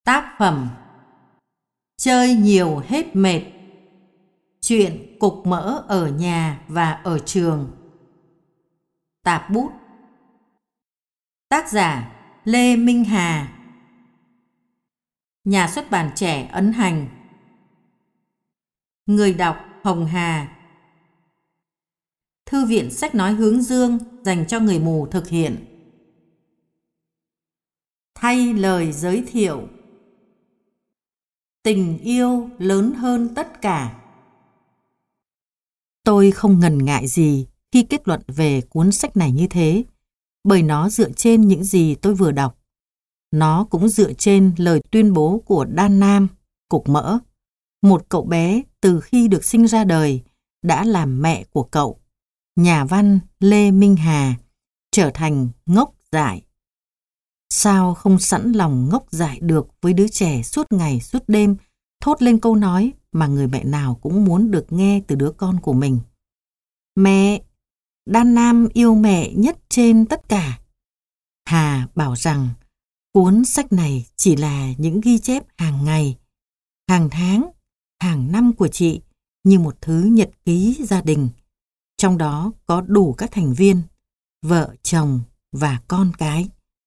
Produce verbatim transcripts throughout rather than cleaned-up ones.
Tác phẩm Chơi nhiều hết mệt. Chuyện cục mỡ ở nhà và ở trường. Tạp bút. Tác giả Lê Minh Hà. Nhà xuất bản Trẻ Ấn Hành. Người đọc Hồng Hà. Thư viện sách nói Hướng Dương dành cho người mù thực hiện. Thay lời giới thiệu. Tình yêu lớn hơn tất cả. Tôi không ngần ngại gì khi kết luận về cuốn sách này như thế, bởi nó dựa trên những gì tôi vừa đọc. Nó cũng dựa trên lời tuyên bố của Đan Nam, cục mỡ, một cậu bé từ khi được sinh ra đời đã làm mẹ của cậu, nhà văn Lê Minh Hà, trở thành ngốc dại. Sao không sẵn lòng ngốc dại được với đứa trẻ suốt ngày suốt đêm thốt lên câu nói mà người mẹ nào cũng muốn được nghe từ đứa con của mình. Mẹ, Đan Nam yêu mẹ nhất trên tất cả. Hà bảo rằng cuốn sách này chỉ là những ghi chép hàng ngày, hàng tháng, hàng năm của chị như một thứ nhật ký gia đình. Trong đó có đủ các thành viên, vợ, chồng và con cái.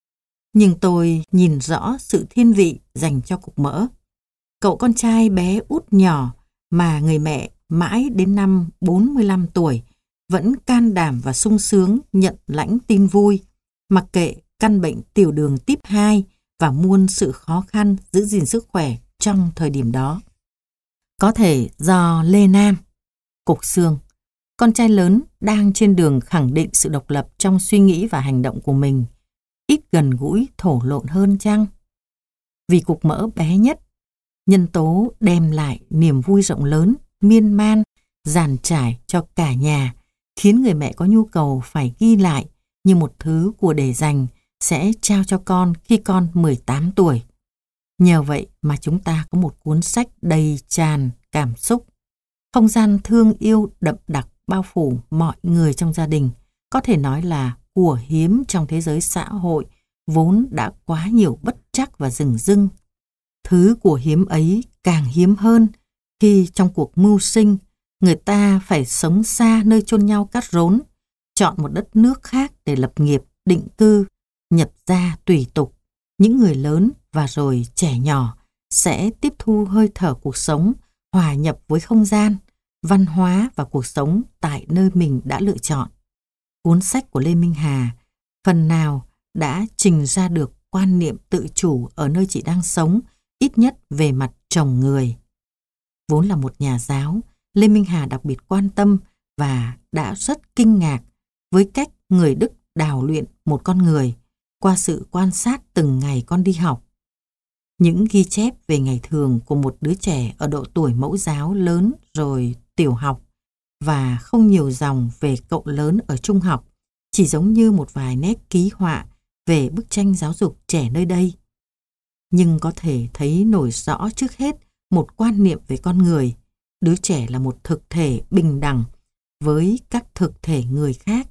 Nhưng tôi nhìn rõ sự thiên vị dành cho cục mỡ. Cậu con trai bé út nhỏ mà người mẹ mãi đến năm bốn mươi lăm tuổi vẫn can đảm và sung sướng nhận lãnh tin vui, mặc kệ căn bệnh tiểu đường type hai và muôn sự khó khăn giữ gìn sức khỏe trong thời điểm đó. Có thể do Lê Nam, cục xương, con trai lớn đang trên đường khẳng định sự độc lập trong suy nghĩ và hành động của mình, ít gần gũi thổ lộn hơn chăng? Vì cục mỡ bé nhất, nhân tố đem lại niềm vui rộng lớn, miên man, dàn trải cho cả nhà, khiến người mẹ có nhu cầu phải ghi lại như một thứ của để dành sẽ trao cho con khi con mười tám tuổi. Nhờ vậy mà chúng ta có một cuốn sách đầy tràn cảm xúc. Không gian thương yêu đậm đặc bao phủ mọi người trong gia đình, có thể nói là của hiếm trong thế giới xã hội vốn đã quá nhiều bất trắc và rừng rưng. Thứ của hiếm ấy càng hiếm hơn khi trong cuộc mưu sinh, người ta phải sống xa nơi chôn nhau cắt rốn, chọn một đất nước khác để lập nghiệp, định cư, nhập gia tùy tục. Những người lớn và rồi trẻ nhỏ sẽ tiếp thu hơi thở cuộc sống, hòa nhập với không gian, văn hóa và cuộc sống tại nơi mình đã lựa chọn. Cuốn sách của Lê Minh Hà phần nào đã trình ra được quan niệm tự chủ ở nơi chị đang sống, ít nhất về mặt chồng người. Vốn là một nhà giáo, Lê Minh Hà đặc biệt quan tâm và đã rất kinh ngạc với cách người Đức đào luyện một con người qua sự quan sát từng ngày con đi học. Những ghi chép về ngày thường của một đứa trẻ ở độ tuổi mẫu giáo lớn rồi tiểu học và không nhiều dòng về cậu lớn ở trung học, chỉ giống như một vài nét ký họa về bức tranh giáo dục trẻ nơi đây. Nhưng có thể thấy nổi rõ trước hết một quan niệm về con người. Đứa trẻ là một thực thể bình đẳng với các thực thể người khác.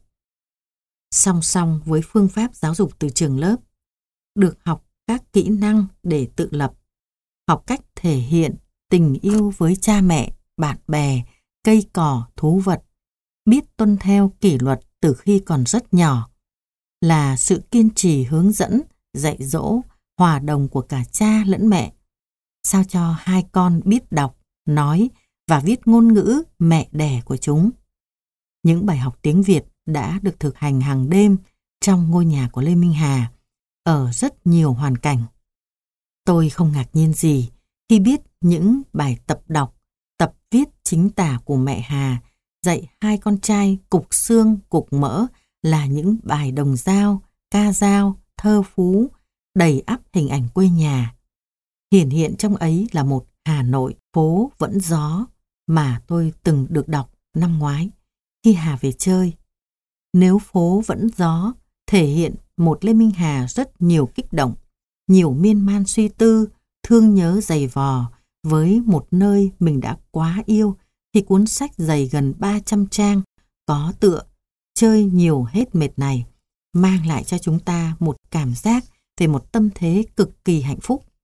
Song song với phương pháp giáo dục từ trường lớp, được học các kỹ năng để tự lập, học cách thể hiện tình yêu với cha mẹ, bạn bè, cây cỏ, thú vật, biết tuân theo kỷ luật từ khi còn rất nhỏ, là sự kiên trì hướng dẫn, dạy dỗ, hòa đồng của cả cha lẫn mẹ, sao cho hai con biết đọc, nói và viết ngôn ngữ mẹ đẻ của chúng. Những bài học tiếng Việt đã được thực hành hàng đêm trong ngôi nhà của Lê Minh Hà, ở rất nhiều hoàn cảnh. Tôi không ngạc nhiên gì khi biết những bài tập đọc, tập viết chính tả của mẹ Hà dạy hai con trai cục xương, cục mỡ là những bài đồng dao, ca dao, thơ phú, đầy ắp hình ảnh quê nhà. Hiển hiện trong ấy là một Hà Nội phố vẫn gió mà tôi từng được đọc năm ngoái khi Hà về chơi. Nếu phố vẫn gió thể hiện một Lê Minh Hà rất nhiều kích động, nhiều miên man suy tư, thương nhớ dày vò với một nơi mình đã quá yêu, thì cuốn sách dày gần ba trăm trang có tựa Chơi nhiều hết mệt này mang lại cho chúng ta một cảm giác về một tâm thế cực kỳ hạnh phúc.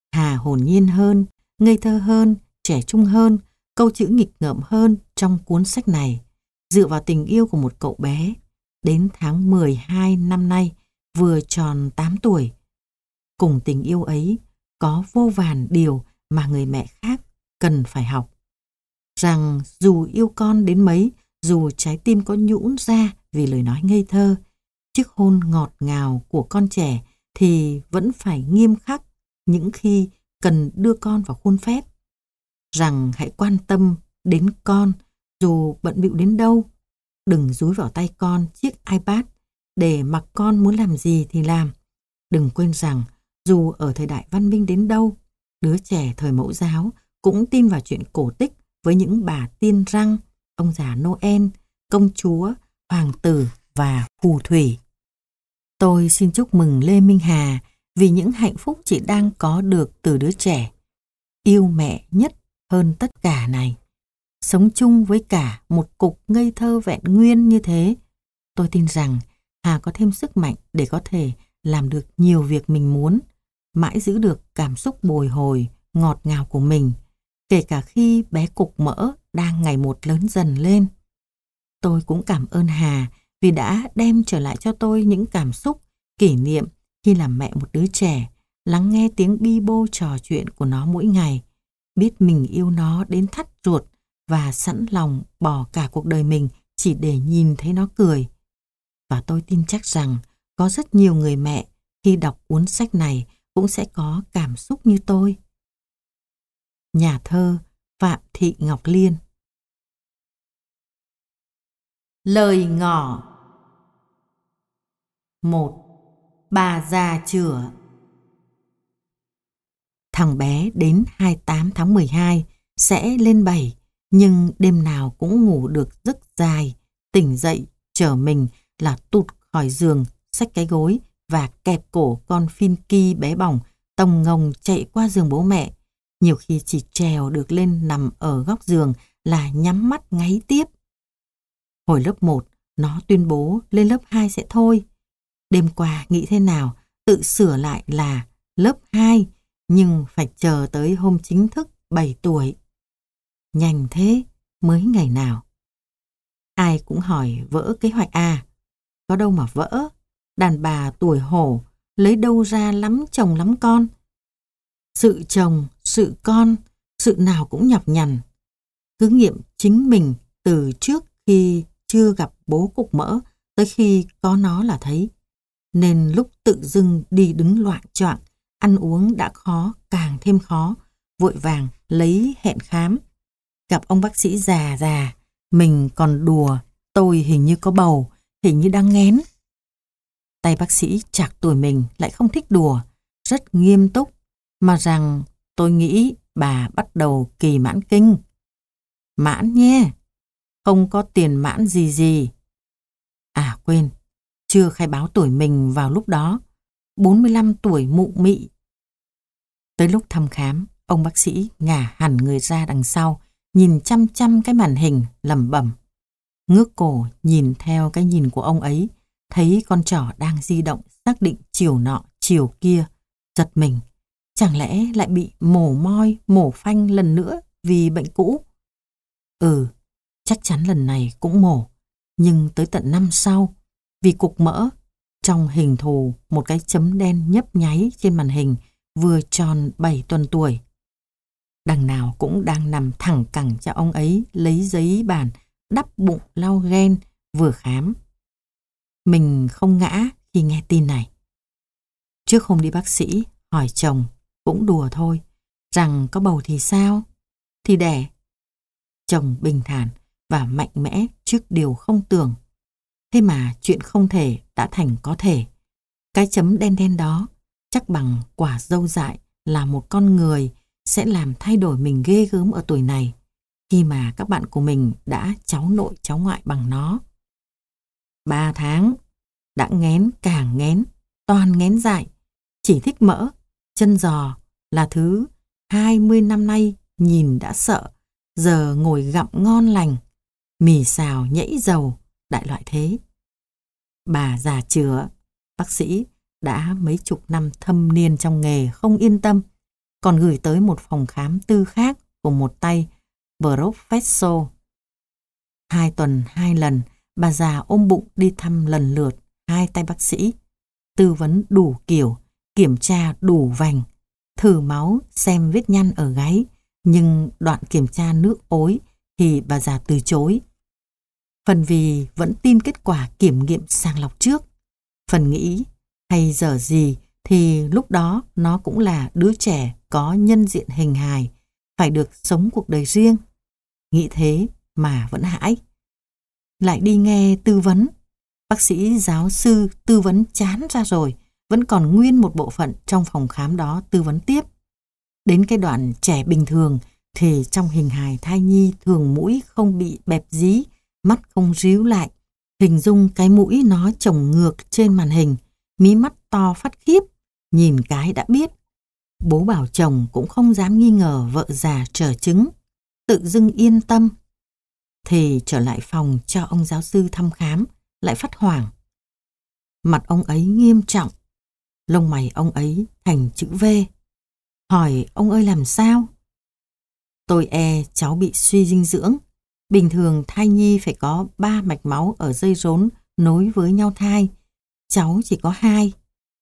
Hà hồn nhiên hơn, ngây thơ hơn, trẻ trung hơn, câu chữ nghịch ngợm hơn trong cuốn sách này, dựa vào tình yêu của một cậu bé, đến tháng mười hai năm nay, vừa tròn tám tuổi. Cùng tình yêu ấy, có vô vàn điều mà người mẹ khác cần phải học. Rằng dù yêu con đến mấy, dù trái tim có nhũn ra vì lời nói ngây thơ, chiếc hôn ngọt ngào của con trẻ thì vẫn phải nghiêm khắc những khi cần đưa con vào khuôn phép. Rằng hãy quan tâm đến con dù bận bịu đến đâu. Đừng dúi vào tay con chiếc iPad để mặc con muốn làm gì thì làm. Đừng quên rằng dù ở thời đại văn minh đến đâu, đứa trẻ thời mẫu giáo cũng tin vào chuyện cổ tích với những bà tiên răng, ông già Noel, công chúa, hoàng tử và phù thủy. Tôi xin chúc mừng Lê Minh Hà vì những hạnh phúc chị đang có được từ đứa trẻ yêu mẹ nhất hơn tất cả này. Sống chung với cả một cục ngây thơ vẹn nguyên như thế, tôi tin rằng Hà có thêm sức mạnh để có thể làm được nhiều việc mình muốn, mãi giữ được cảm xúc bồi hồi, ngọt ngào của mình, kể cả khi bé cục mỡ đang ngày một lớn dần lên. Tôi cũng cảm ơn Hà vì đã đem trở lại cho tôi những cảm xúc, kỷ niệm khi làm mẹ một đứa trẻ, lắng nghe tiếng bi bô trò chuyện của nó mỗi ngày, biết mình yêu nó đến thắt ruột và sẵn lòng bỏ cả cuộc đời mình chỉ để nhìn thấy nó cười. Và tôi tin chắc rằng có rất nhiều người mẹ khi đọc cuốn sách này cũng sẽ có cảm xúc như tôi. Nhà thơ Phạm Thị Ngọc Liên. Lời ngỏ. Một. Bà già chửa. Thằng bé đến hai mươi tám tháng mười hai sẽ lên bảy, nhưng đêm nào cũng ngủ được giấc dài, tỉnh dậy chở mình là tụt khỏi giường, xách cái gối và kẹp cổ con Finky bé bỏng tông ngông chạy qua giường bố mẹ. Nhiều khi chỉ trèo được lên nằm ở góc giường là nhắm mắt ngáy tiếp. Hồi lớp một, nó tuyên bố lên lớp hai sẽ thôi. Đêm qua nghĩ thế nào, tự sửa lại là lớp hai, nhưng phải chờ tới hôm chính thức bảy tuổi. Nhanh thế, mới ngày nào. Ai cũng hỏi vỡ kế hoạch à? Có đâu mà vỡ, đàn bà tuổi hổ lấy đâu ra lắm chồng lắm con. Sự chồng, sự con, sự nào cũng nhọc nhằn. Cứ nghiệm chính mình từ trước khi chưa gặp bố cục mỡ tới khi có nó là thấy. Nên lúc tự dưng đi đứng loạng choạng, ăn uống đã khó càng thêm khó, vội vàng lấy hẹn khám. Gặp ông bác sĩ già già, mình còn đùa, tôi hình như có bầu, hình như đang nghén. Tay bác sĩ chạc tuổi mình lại không thích đùa, rất nghiêm túc, mà rằng tôi nghĩ bà bắt đầu kỳ mãn kinh. Mãn nhé, không có tiền mãn gì gì. À quên, chưa khai báo tuổi mình vào lúc đó, bốn mươi lăm tuổi mụ mị. Tới lúc thăm khám, ông bác sĩ ngả hẳn người ra đằng sau, nhìn chăm chăm cái màn hình, lẩm bẩm. Ngước cổ nhìn theo cái nhìn của ông ấy, thấy con trỏ đang di động xác định chiều nọ chiều kia, giật mình. Chẳng lẽ lại bị mổ moi, mổ phanh lần nữa vì bệnh cũ? Ừ, chắc chắn lần này cũng mổ, nhưng tới tận năm sau, vì cục mỡ, trong hình thù một cái chấm đen nhấp nháy trên màn hình vừa tròn bảy tuần tuổi. Đằng nào cũng đang nằm thẳng cẳng cho ông ấy lấy giấy bàn đắp bụng lau ghen vừa khám. Mình không ngã khi nghe tin này. Trước hôm đi bác sĩ hỏi chồng, cũng đùa thôi, rằng có bầu thì sao? Thì đẻ. Chồng bình thản và mạnh mẽ trước điều không tưởng. Thế mà chuyện không thể đã thành có thể. Cái chấm đen đen đó chắc bằng quả dâu dại là một con người sẽ làm thay đổi mình ghê gớm ở tuổi này, khi mà các bạn của mình đã cháu nội cháu ngoại bằng nó. Ba tháng, đã nghén càng nghén, toàn nghén dại, chỉ thích mỡ, chân giò là thứ hai mươi năm nay nhìn đã sợ, giờ ngồi gặm ngon lành, mì xào nhảy dầu, đại loại thế. Bà già chửa, bác sĩ đã mấy chục năm thâm niên trong nghề không yên tâm, còn gửi tới một phòng khám tư khác của một tay Professor. Hai tuần hai lần, bà già ôm bụng đi thăm lần lượt hai tay bác sĩ, tư vấn đủ kiểu, kiểm tra đủ vành, thử máu xem vết nhăn ở gáy, nhưng đoạn kiểm tra nước ối thì bà già từ chối. Phần vì vẫn tin kết quả kiểm nghiệm sàng lọc trước, phần nghĩ hay dở gì thì lúc đó nó cũng là đứa trẻ có nhân diện hình hài, phải được sống cuộc đời riêng. Nghĩ thế mà vẫn hãi. Lại đi nghe tư vấn. Bác sĩ giáo sư tư vấn chán ra rồi, vẫn còn nguyên một bộ phận trong phòng khám đó tư vấn tiếp. Đến cái đoạn trẻ bình thường thì trong hình hài thai nhi thường mũi không bị bẹp dí, mắt không ríu lại. Hình dung cái mũi nó chồng ngược trên màn hình, mí mắt to phát khiếp, nhìn cái đã biết. Bố bảo chồng cũng không dám nghi ngờ vợ già trở chứng, tự dưng yên tâm. Thì trở lại phòng cho ông giáo sư thăm khám, lại phát hoảng. Mặt ông ấy nghiêm trọng, lông mày ông ấy thành chữ V. Hỏi ông ơi làm sao? Tôi e cháu bị suy dinh dưỡng. Bình thường thai nhi phải có ba mạch máu ở dây rốn nối với nhau thai. Cháu chỉ có hai.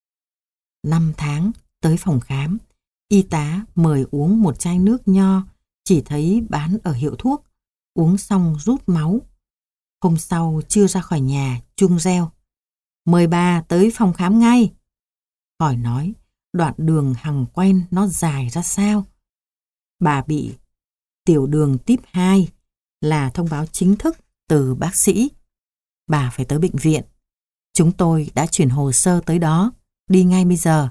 Năm tháng tới phòng khám, y tá mời uống một chai nước nho, chỉ thấy bán ở hiệu thuốc. Uống xong rút máu. Hôm sau chưa ra khỏi nhà, chuông reo. Mời bà tới phòng khám ngay. Hỏi nói, đoạn đường hằng quen nó dài ra sao? Bà bị tiểu đường type hai là thông báo chính thức từ bác sĩ. Bà phải tới bệnh viện. Chúng tôi đã chuyển hồ sơ tới đó, đi ngay bây giờ.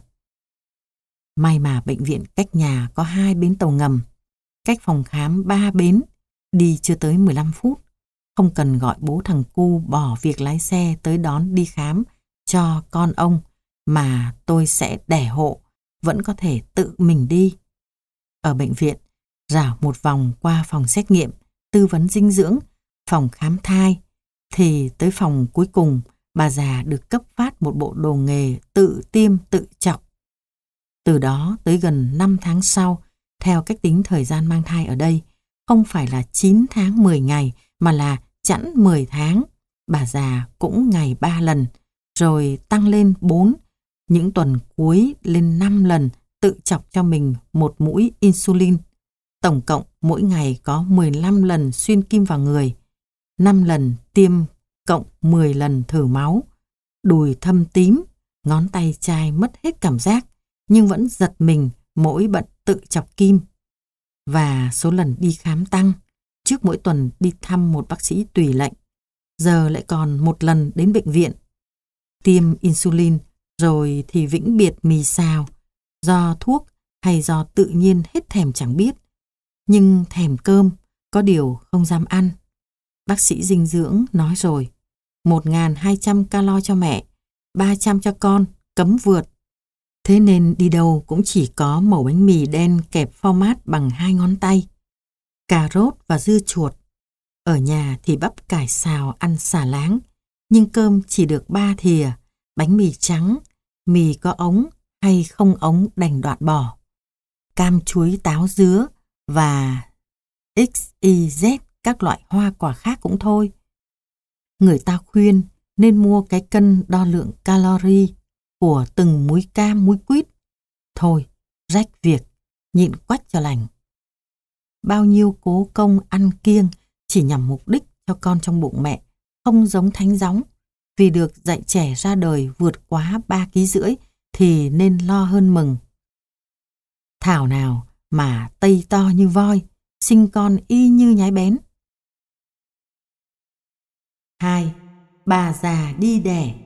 May mà bệnh viện cách nhà có hai bến tàu ngầm, cách phòng khám ba bến, đi chưa tới mười lăm phút. Không cần gọi bố thằng cu bỏ việc lái xe tới đón đi khám cho con ông, mà tôi sẽ đẻ hộ, vẫn có thể tự mình đi. Ở bệnh viện, rảo một vòng qua phòng xét nghiệm, tư vấn dinh dưỡng, phòng khám thai, thì tới phòng cuối cùng, bà già được cấp phát một bộ đồ nghề tự tiêm tự chọc. Từ đó tới gần năm tháng sau, theo cách tính thời gian mang thai ở đây, không phải là chín tháng mười ngày, mà là chẵn mười tháng. Bà già cũng ngày ba lần, rồi tăng lên bốn, những tuần cuối lên năm lần tự chọc cho mình một mũi insulin. Tổng cộng mỗi ngày có mười lăm lần xuyên kim vào người, năm lần tiêm cộng mười lần thử máu. Đùi thâm tím, ngón tay chai mất hết cảm giác, nhưng vẫn giật mình mỗi bận tự chọc kim. Và số lần đi khám tăng, trước mỗi tuần đi thăm một bác sĩ tùy lệnh, giờ lại còn một lần đến bệnh viện. Tiêm insulin rồi thì vĩnh biệt mì xào, do thuốc hay do tự nhiên hết thèm chẳng biết. Nhưng thèm cơm, có điều không dám ăn. Bác sĩ dinh dưỡng nói rồi, một nghìn hai trăm calo cho mẹ, ba trăm cho con, cấm vượt. Thế nên đi đâu cũng chỉ có mẩu bánh mì đen kẹp format bằng hai ngón tay, cà rốt và dưa chuột. Ở nhà thì bắp cải xào ăn xả láng, nhưng cơm chỉ được ba thìa, bánh mì trắng, mì có ống hay không ống đành đoạn bỏ. Cam chuối táo dứa và ích y dét các loại hoa quả khác cũng thôi. Người ta khuyên nên mua cái cân đo lượng calorie của từng múi cam múi quýt. Thôi, rách việc, nhịn quách cho lành. Bao nhiêu cố công ăn kiêng chỉ nhằm mục đích cho con trong bụng mẹ không giống thánh gióng, vì được dạy trẻ ra đời vượt quá ba ký rưỡi thì nên lo hơn mừng. Thảo nào mà tây to như voi, sinh con y như nhái bén. Hai. Bà già đi đẻ.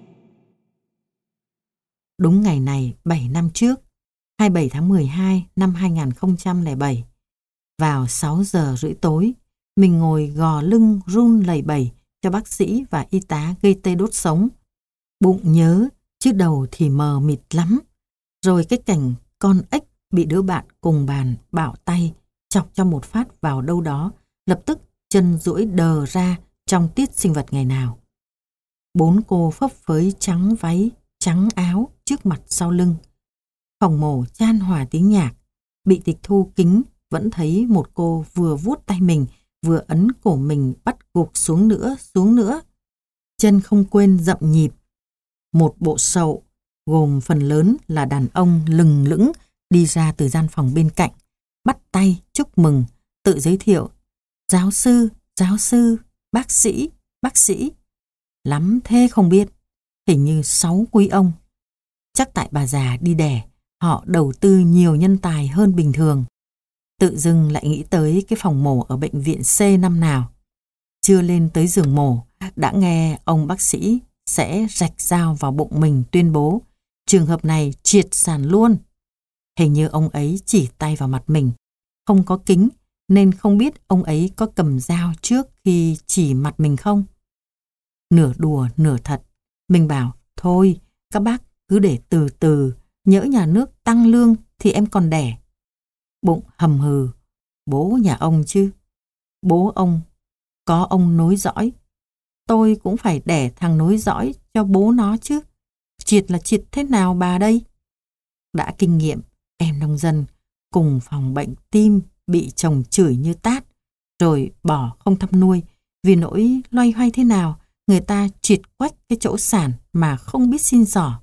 Đúng ngày này bảy năm trước, hai mươi bảy tháng mười hai năm hai nghìn không trăm lẻ bảy, vào sáu giờ rưỡi tối, mình ngồi gò lưng run lẩy bẩy cho bác sĩ và y tá gây tê đốt sống. Bụng nhớ, chứ đầu thì mờ mịt lắm. Rồi cái cảnh con ếch bị đứa bạn cùng bàn bạo tay chọc cho một phát vào đâu đó, lập tức chân duỗi đờ ra trong tiết sinh vật ngày nào. Bốn cô phấp phới trắng váy, trắng áo trước mặt sau lưng. Phòng mổ chan hòa tiếng nhạc, Bị tịch thu kính, vẫn thấy một cô vừa vuốt tay mình, vừa ấn cổ mình bắt gục xuống nữa, xuống nữa. Chân không quên dậm nhịp. Một bộ sậu, gồm phần lớn là đàn ông lừng lững, đi ra từ gian phòng bên cạnh, bắt tay, chúc mừng, tự giới thiệu. Giáo sư, giáo sư, bác sĩ, bác sĩ. Lắm thế không biết, hình như sáu quý ông. Chắc tại bà già đi đẻ, họ đầu tư nhiều nhân tài hơn bình thường. Tự dưng lại nghĩ tới cái phòng mổ ở bệnh viện C năm nào. Chưa lên tới giường mổ, đã nghe ông bác sĩ sẽ rạch dao vào bụng mình tuyên bố trường hợp này triệt sản luôn. Hình như ông ấy chỉ tay vào mặt mình, không có kính nên không biết ông ấy có cầm dao trước khi chỉ mặt mình không. Nửa đùa nửa thật, mình bảo thôi các bác cứ để từ từ, nhỡ nhà nước tăng lương thì em còn đẻ. Bụng hầm hừ, bố nhà ông chứ, bố ông có ông nối dõi, tôi cũng phải đẻ thằng nối dõi cho bố nó chứ. Triệt là triệt thế nào bà đây? Đã kinh nghiệm, em nông dân cùng phòng bệnh tim bị chồng chửi như tát, rồi bỏ không thăm nuôi, vì nỗi loay hoay thế nào người ta triệt quách cái chỗ sản mà không biết xin xỏ.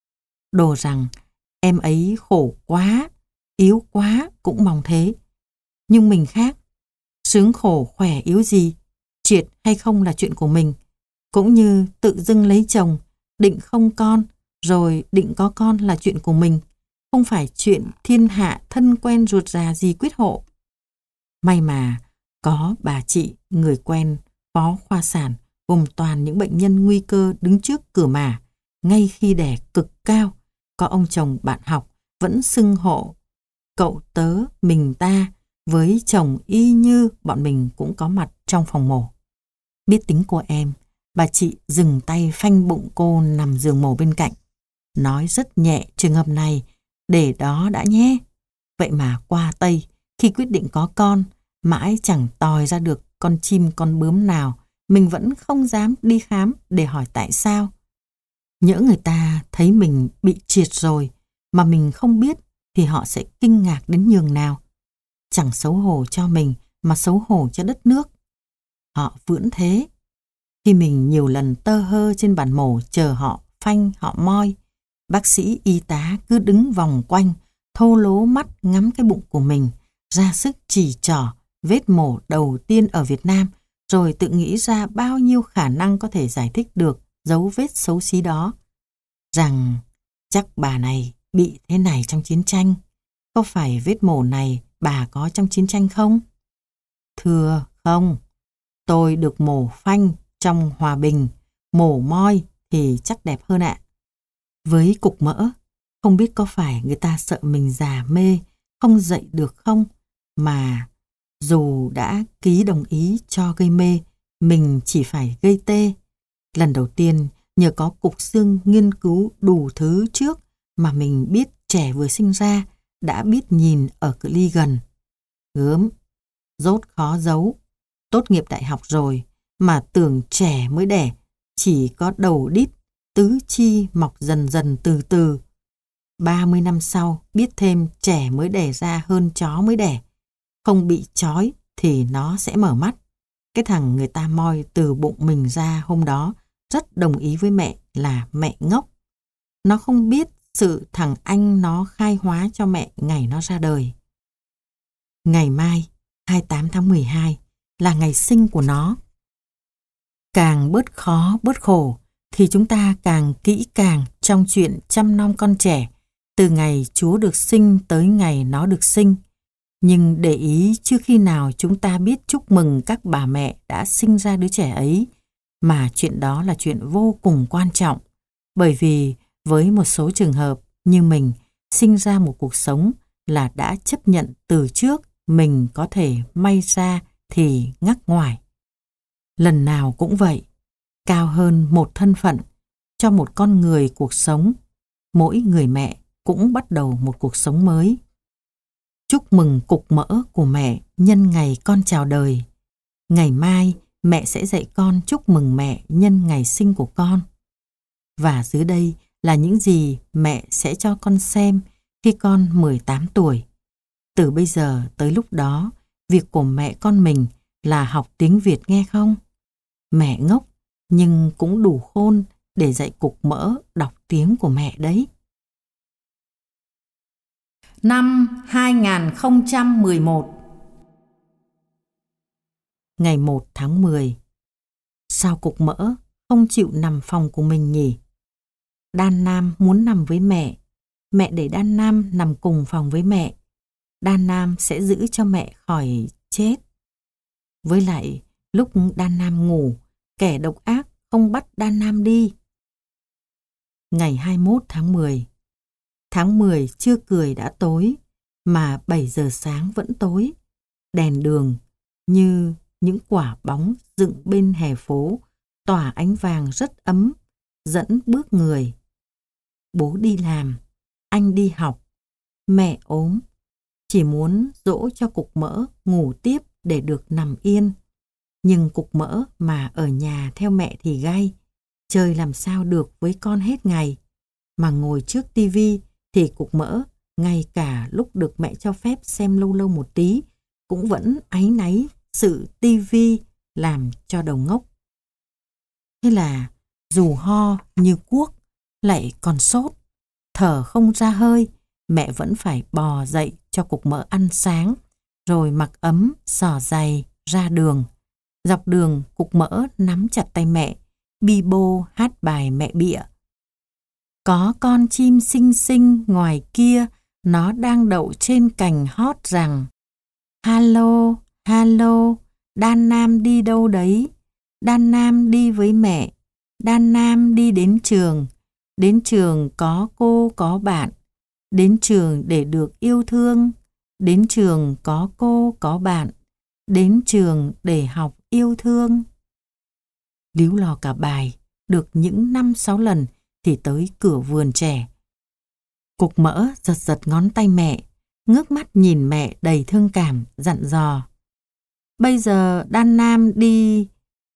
Đồ rằng em ấy khổ quá, yếu quá cũng mong thế. Nhưng mình khác, sướng khổ khỏe yếu gì, triệt hay không là chuyện của mình. Cũng như tự dưng lấy chồng, định không con, rồi định có con là chuyện của mình, không phải chuyện thiên hạ thân quen ruột rà gì quyết hộ. May mà có bà chị, người quen, phó khoa sản, gồm toàn những bệnh nhân nguy cơ đứng trước cửa mà, ngay khi đẻ cực cao, có ông chồng bạn học vẫn xưng hộ cậu tớ mình ta, với chồng y như bọn mình cũng có mặt trong phòng mổ. Biết tính của em, bà chị dừng tay phanh bụng cô nằm giường mổ bên cạnh, nói rất nhẹ trường hợp này, để đó đã nhé. Vậy mà qua Tây, khi quyết định có con, mãi chẳng tòi ra được con chim con bướm nào, mình vẫn không dám đi khám để hỏi tại sao. Nhỡ người ta thấy mình bị triệt rồi, mà mình không biết, thì họ sẽ kinh ngạc đến nhường nào. Chẳng xấu hổ cho mình, mà xấu hổ cho đất nước. Họ vưỡng thế. Khi mình nhiều lần tơ hơ trên bàn mổ chờ họ phanh, họ moi, bác sĩ y tá cứ đứng vòng quanh, thô lố mắt ngắm cái bụng của mình, ra sức chỉ trỏ vết mổ đầu tiên ở Việt Nam, rồi tự nghĩ ra bao nhiêu khả năng có thể giải thích được dấu vết xấu xí đó. Rằng chắc bà này bị thế này trong chiến tranh. Có phải vết mổ này bà có trong chiến tranh không? Thưa không, tôi được mổ phanh trong hòa bình, mổ moi thì chắc đẹp hơn ạ. Với cục mỡ, không biết có phải người ta sợ mình già mê, không dậy được không, mà dù đã ký đồng ý cho gây mê, mình chỉ phải gây tê. Lần đầu tiên, nhờ có cục xương nghiên cứu đủ thứ trước mà mình biết trẻ vừa sinh ra, đã biết nhìn ở cự ly gần. Gớm, dốt khó giấu. Tốt nghiệp đại học rồi, mà tưởng trẻ mới đẻ, chỉ có đầu đít, tứ chi mọc dần dần từ từ. ba mươi năm sau, biết thêm trẻ mới đẻ ra hơn chó mới đẻ. Không bị trói thì nó sẽ mở mắt. Cái thằng người ta moi từ bụng mình ra hôm đó rất đồng ý với mẹ là mẹ ngốc. Nó không biết sự thằng anh nó khai hóa cho mẹ ngày nó ra đời. Ngày mai, hai mươi tám tháng mười hai, là ngày sinh của nó. Càng bớt khó, bớt khổ, thì chúng ta càng kỹ càng trong chuyện chăm nom con trẻ, từ ngày Chúa được sinh tới ngày nó được sinh. Nhưng để ý chưa khi nào chúng ta biết chúc mừng các bà mẹ đã sinh ra đứa trẻ ấy, mà chuyện đó là chuyện vô cùng quan trọng. Bởi vì với một số trường hợp như mình, sinh ra một cuộc sống là đã chấp nhận từ trước mình có thể may ra thì ngắc ngoài. Lần nào cũng vậy, cao hơn một thân phận, cho một con người cuộc sống, mỗi người mẹ cũng bắt đầu một cuộc sống mới. Chúc mừng cục mỡ của mẹ nhân ngày con chào đời. Ngày mai mẹ sẽ dạy con chúc mừng mẹ nhân ngày sinh của con. Và dưới đây là những gì mẹ sẽ cho con xem khi con mười tám tuổi. Từ bây giờ tới lúc đó, việc của mẹ con mình là học tiếng Việt nghe không? Mẹ ngốc, nhưng cũng đủ khôn để dạy cục mỡ đọc tiếng của mẹ đấy. Năm hai nghìn không trăm mười một. Ngày một tháng mười. Sao cục mỡ không chịu nằm phòng của mình nhỉ? Đan Nam muốn nằm với mẹ. Mẹ để Đan Nam nằm cùng phòng với mẹ. Đan Nam sẽ giữ cho mẹ khỏi chết. Với lại, lúc Đan Nam ngủ, kẻ độc ác không bắt Đan Nam đi. Ngày hai mươi mốt tháng mười. Tháng mười chưa cười đã tối, mà bảy giờ sáng vẫn tối. Đèn đường như những quả bóng dựng bên hè phố, tỏa ánh vàng rất ấm, dẫn bước người. Bố đi làm, anh đi học, mẹ ốm. Chỉ muốn dỗ cho cục mỡ ngủ tiếp để được nằm yên. Nhưng cục mỡ mà ở nhà theo mẹ thì gay. Chơi làm sao được với con hết ngày. Mà ngồi trước tivi thì cục mỡ, ngay cả lúc được mẹ cho phép xem lâu lâu một tí, cũng vẫn áy náy sự tivi làm cho đầu ngốc. Thế là dù ho như cuốc, lại còn sốt, thở không ra hơi, mẹ vẫn phải bò dậy cho cục mỡ ăn sáng, rồi mặc ấm, xỏ giày, ra đường. Dọc đường, cục mỡ nắm chặt tay mẹ, bi bô hát bài mẹ bịa. Có con chim xinh xinh ngoài kia, nó đang đậu trên cành hót rằng: Hello, hello, Đan Nam đi đâu đấy? Đan Nam đi với mẹ. Đan Nam đi đến trường. Đến trường có cô có bạn. Đến trường để được yêu thương. Đến trường có cô có bạn. Đến trường để học yêu thương. Líu lo cả bài, được những năm sáu lần thì tới cửa vườn trẻ. Cục mỡ giật giật ngón tay mẹ, ngước mắt nhìn mẹ đầy thương cảm, dặn dò: Bây giờ Đan Nam đi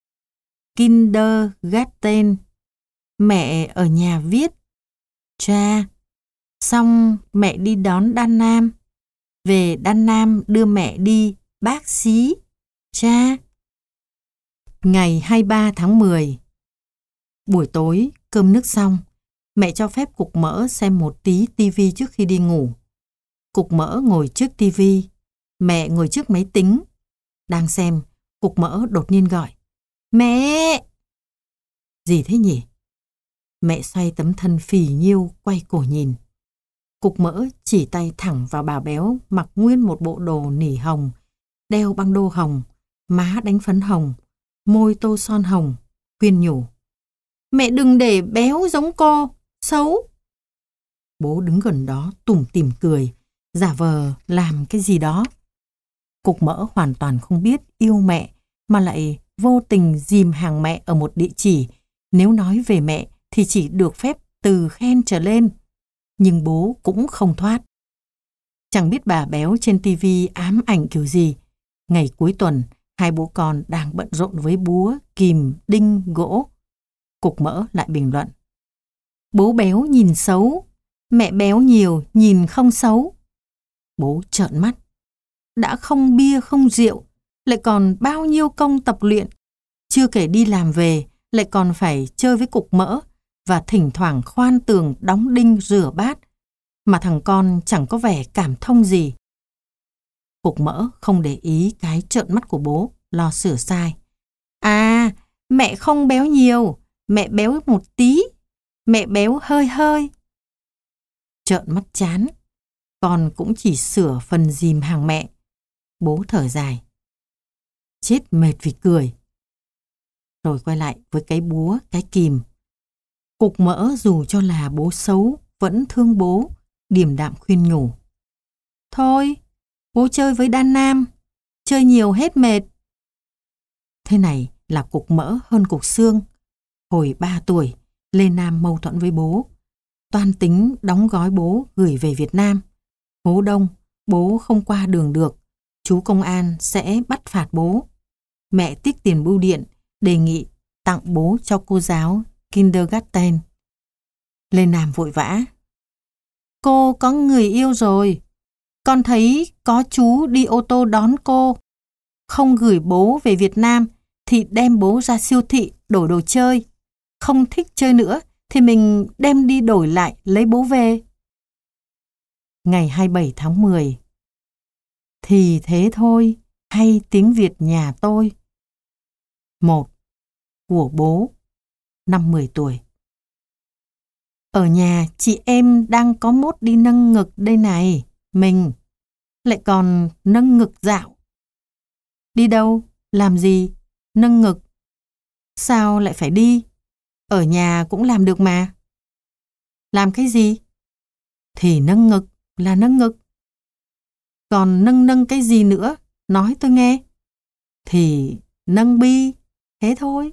kindergarten, mẹ ở nhà viết. Cha, xong mẹ đi đón Đan Nam. Về Đan Nam đưa mẹ đi bác sĩ. Cha. Ngày hai mươi ba tháng mười. Buổi tối, cơm nước xong, mẹ cho phép cục mỡ xem một tí tivi trước khi đi ngủ. Cục mỡ ngồi trước tivi, mẹ ngồi trước máy tính. Đang xem, cục mỡ đột nhiên gọi: Mẹ! Gì thế nhỉ? Mẹ xoay tấm thân phì nhiêu quay cổ nhìn. Cục mỡ chỉ tay thẳng vào bà béo mặc nguyên một bộ đồ nỉ hồng, đeo băng đô hồng, má đánh phấn hồng, môi tô son hồng, khuyên nhủ: Mẹ đừng để béo giống cô, xấu. Bố đứng gần đó tủm tỉm cười, giả vờ làm cái gì đó. Cục mỡ hoàn toàn không biết yêu mẹ, mà lại vô tình dìm hàng mẹ ở một địa chỉ. Nếu nói về mẹ thì chỉ được phép từ khen trở lên. Nhưng bố cũng không thoát. Chẳng biết bà béo trên tivi ám ảnh kiểu gì. Ngày cuối tuần, hai bố con đang bận rộn với búa, kìm, đinh, gỗ. Cục mỡ lại bình luận: Bố béo nhìn xấu, mẹ béo nhiều nhìn không xấu. Bố trợn mắt. Đã không bia không rượu, lại còn bao nhiêu công tập luyện. Chưa kể đi làm về, lại còn phải chơi với cục mỡ và thỉnh thoảng khoan tường đóng đinh rửa bát. Mà thằng con chẳng có vẻ cảm thông gì. Cục mỡ không để ý cái trợn mắt của bố, lo sửa sai. À, mẹ không béo nhiều, mẹ béo một tí, mẹ béo hơi hơi. Trợn mắt chán, con cũng chỉ sửa phần dìm hàng mẹ. Bố thở dài. Chết mệt vì cười. Rồi quay lại với cái búa, cái kìm. Cục mỡ dù cho là bố xấu, vẫn thương bố, điềm đạm khuyên nhủ: Thôi, bố chơi với Đan Nam, chơi nhiều hết mệt. Thế này là cục mỡ hơn cục xương. Hồi ba tuổi, Lê Nam mâu thuẫn với bố. Toan tính đóng gói bố gửi về Việt Nam. Hố đông, bố không qua đường được, chú công an sẽ bắt phạt bố. Mẹ tích tiền bưu điện, đề nghị tặng bố cho cô giáo kindergarten. Lê Nam vội vã: Cô có người yêu rồi. con thấy có chú đi ô tô đón cô. Không gửi bố về Việt Nam thì đem bố ra siêu thị đổi đồ chơi. Không thích chơi nữa thì mình đem đi đổi lại lấy bố về. Ngày hai mươi bảy tháng mười. Thì thế thôi, hay tiếng Việt nhà tôi. Một. Của bố, năm mười tuổi. Ở nhà chị em đang có mốt đi nâng ngực đây này. Mình lại còn nâng ngực dạo. Đi đâu? Làm gì? Nâng ngực. Sao lại phải đi? Ở nhà cũng làm được mà. Làm cái gì? Thì nâng ngực là nâng ngực. Còn nâng nâng cái gì nữa? Nói tôi nghe. Thì nâng bi. Thế thôi.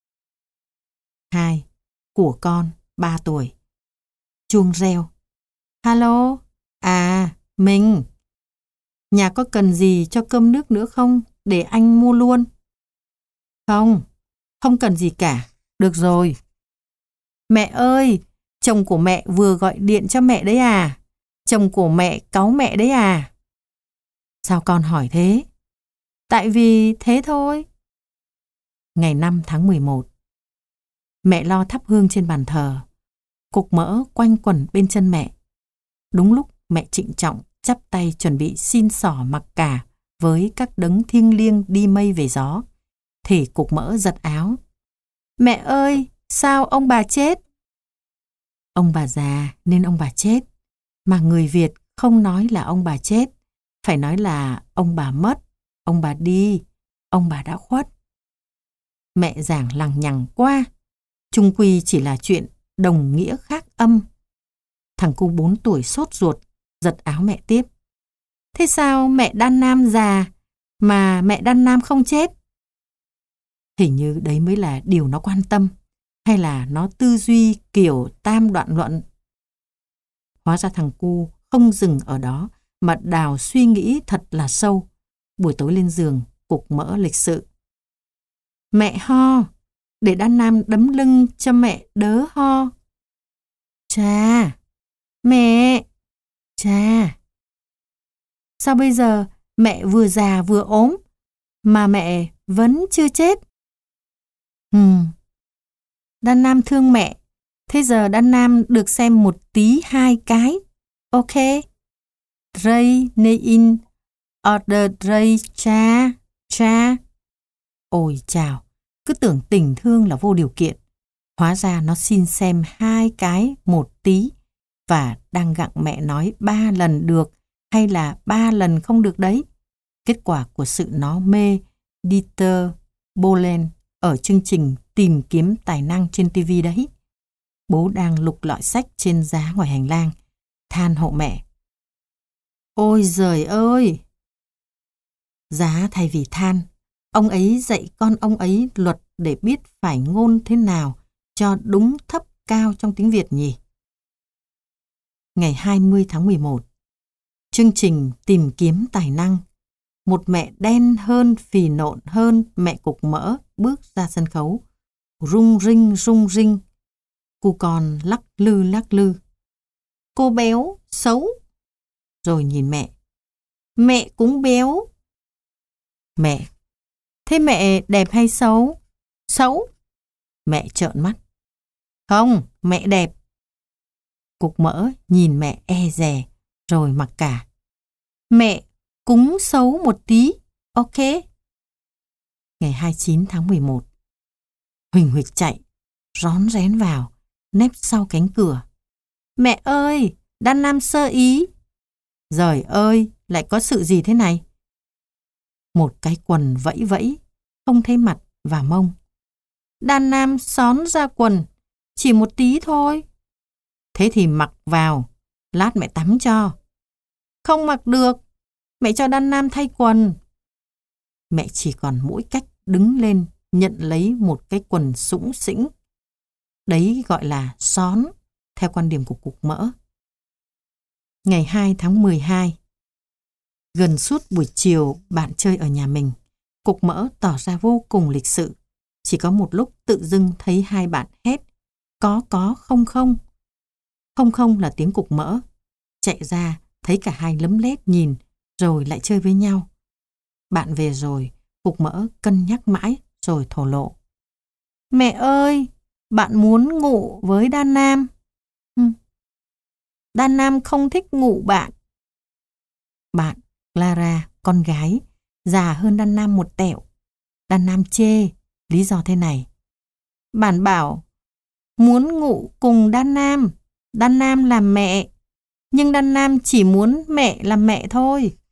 Hai. Của con, ba tuổi. Chuông reo. Alo? À, mình. Nhà có cần gì cho cơm nước nữa không? Để anh mua luôn. Không, không cần gì cả. Được rồi. Mẹ ơi, chồng của mẹ vừa gọi điện cho mẹ đấy à? Chồng của mẹ cáu mẹ đấy à? Sao con hỏi thế? Tại vì thế thôi. Ngày năm tháng mười một. Mẹ lo thắp hương trên bàn thờ. Cục mỡ quanh quẩn bên chân mẹ. Đúng lúc mẹ trịnh trọng chắp tay chuẩn bị xin xỏ mặc cả với các đấng thiêng liêng đi mây về gió, thì cục mỡ giật áo. Mẹ ơi, sao ông bà chết? Ông bà già nên ông bà chết, mà người Việt không nói là ông bà chết, phải nói là ông bà mất, ông bà đi, ông bà đã khuất. Mẹ giảng lằng nhằng quá, chung quy chỉ là chuyện đồng nghĩa khác âm. Thằng cu bốn tuổi sốt ruột, giật áo mẹ tiếp. Thế sao mẹ Đan Nam già mà mẹ Đan Nam không chết? Hình như đấy mới là điều nó quan tâm, hay là nó tư duy kiểu tam đoạn luận. Hóa ra thằng cu không dừng ở đó mà đào suy nghĩ thật là sâu. Buổi tối lên giường, cục mỡ lịch sự. Mẹ ho, để Đan Nam đấm lưng cho mẹ đỡ ho. Chà, mẹ, chà. Sao bây giờ mẹ vừa già vừa ốm mà mẹ vẫn chưa chết? Hmm. Đan Nam thương mẹ. Thế giờ Đan Nam được xem một tí hai cái. Ok. Dray nein order dray cha cha. Ôi chào, cứ tưởng tình thương là vô điều kiện. Hóa ra nó xin xem hai cái một tí và đang gặng mẹ nói ba lần được hay là ba lần không được đấy. Kết quả của sự nó mê Dieter Bohlen ở chương trình tìm kiếm tài năng trên ti vi đấy. Bố đang lục lọi sách trên giá ngoài hành lang, than hộ mẹ. Ôi giời ơi! Giá thay vì than, ông ấy dạy con ông ấy luật để biết phải ngôn thế nào cho đúng thấp cao trong tiếng Việt nhỉ. Ngày hai mươi tháng mười một, chương trình tìm kiếm tài năng. Một mẹ đen hơn, phì nộn hơn mẹ cục mỡ bước ra sân khấu. Rung rinh, rung rinh. Cu con lắc lư lắc lư. Cô béo, xấu. Rồi nhìn mẹ. Mẹ cũng béo. Mẹ. Thế mẹ đẹp hay xấu? Xấu. Mẹ trợn mắt. Không, mẹ đẹp. Cục mỡ nhìn mẹ e dè, rồi mặc cả. Mẹ cũng xấu một tí, ok. Ngày hai mươi chín tháng mười một. Huỳnh Huỳnh chạy, rón rén vào, nép sau cánh cửa. Mẹ ơi, Đan Nam sơ ý. Giời ơi, lại có sự gì thế này? Một cái quần vẫy vẫy, không thấy mặt và mông. Đan Nam xón ra quần, chỉ một tí thôi. Thế thì mặc vào, lát mẹ tắm cho. Không mặc được, mẹ cho Đan Nam thay quần. Mẹ chỉ còn mỗi cách đứng lên nhận lấy một cái quần sũng sĩnh. Đấy gọi là xón, theo quan điểm của cục mỡ. Ngày hai tháng mười hai. Gần suốt buổi chiều bạn chơi ở nhà mình, cục mỡ tỏ ra vô cùng lịch sự. Chỉ có một lúc tự dưng thấy hai bạn hét có có không không. Không không là tiếng cục mỡ. Chạy ra Thấy cả hai lấm lét nhìn rồi lại chơi với nhau. Bạn về rồi, Cục Mỡ cân nhắc mãi rồi thổ lộ. Mẹ ơi, bạn muốn ngủ với Đan Nam. Ừ. Đan Nam không thích ngủ bạn. Bạn, Clara, con gái, già hơn Đan Nam một tẹo. Đan Nam chê, lý do thế này. Bạn bảo muốn ngủ cùng Đan Nam, Đan Nam làm mẹ, nhưng Đan Nam chỉ muốn mẹ làm mẹ thôi.